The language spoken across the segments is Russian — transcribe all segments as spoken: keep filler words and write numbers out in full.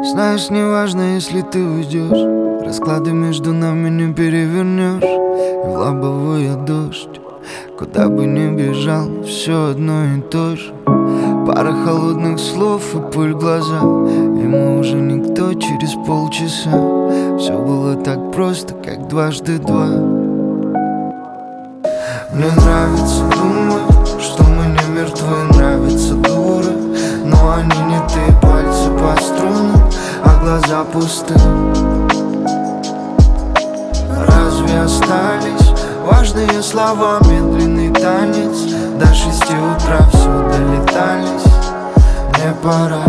Знаешь, неважно, если ты уйдешь, расклады между нами не перевернешь. И в лобовое дождь, куда бы ни бежал, все одно и то же. Пара холодных слов и пыль в глаза, и мы уже никто через полчаса. Все было так просто, как дважды два. Мне нравится думать, что мы не мертвы. Нравятся дуры, но они не ты. Пальцы по струнам, а глаза пусты. Разве остались важные слова? Медленный танец, до шести утра все долетались. Мне пора.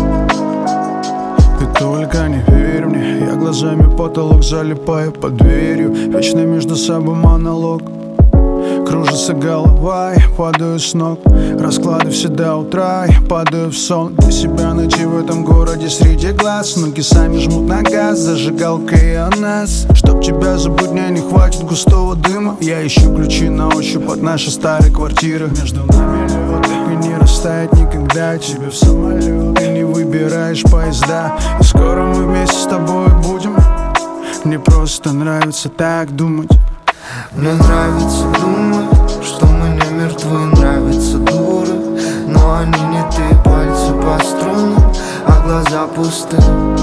Ты только не верь мне, я глазами в потолок залипаю под дверью. Вечно между собой монолог. Кружится голова, я падаю с ног. Расклады все до утра, я падаю в сон. Для себя найти в этом городе среди глаз. Ноги сами жмут на газ, зажигалка и о нас. Чтоб тебя забыть, мне не хватит густого дыма. Я ищу ключи на ощупь от нашей старой квартиры. Между нами лед, и не растает никогда. Тебе в самолет, ты не выбираешь поезда. И скоро мы вместе с тобой будем. Мне просто нравится так думать. Мне нравится думать, что мы не мертвы. Нравятся дуры, но они не ты. Пальцы по струнам, а глаза пусты.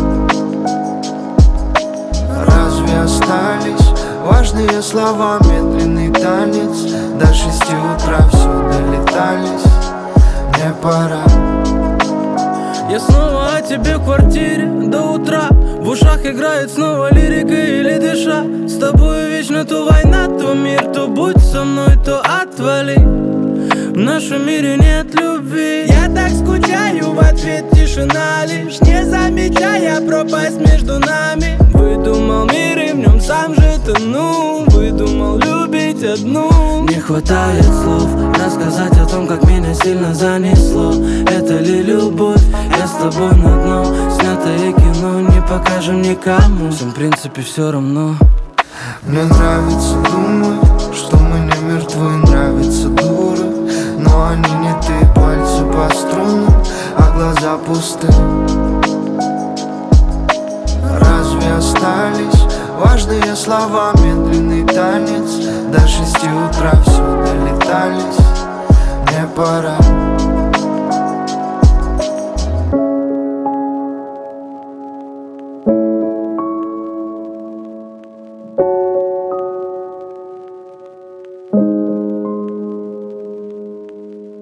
Разве остались важные слова? Медленный танец, до шести утра все долетались. Мне пора. Я снова о тебе в квартире до утра. В ушах играет снова лирика или дыша. С тобой вечно то война, то мир. То будь со мной, то отвали. В нашем мире нет любви. Я так скучаю, в ответ тишина лишь, не замечая пропасть между нами. Выдумал мир и в нем сам же тону. Выдумал любить одну. Не хватает слов рассказать о том, как меня сильно занесло. Это ли любовь? Я с тобой на дно. Снятое кино не покажем никому. Всем в принципе все равно. Мне нравится думать, что мы не мертвы. Нравятся дуры, но они не ты. Пальцы по струнам, а глаза пусты. Разве остались важные слова? Медленный танец, до шести утра все долетались. Мне пора.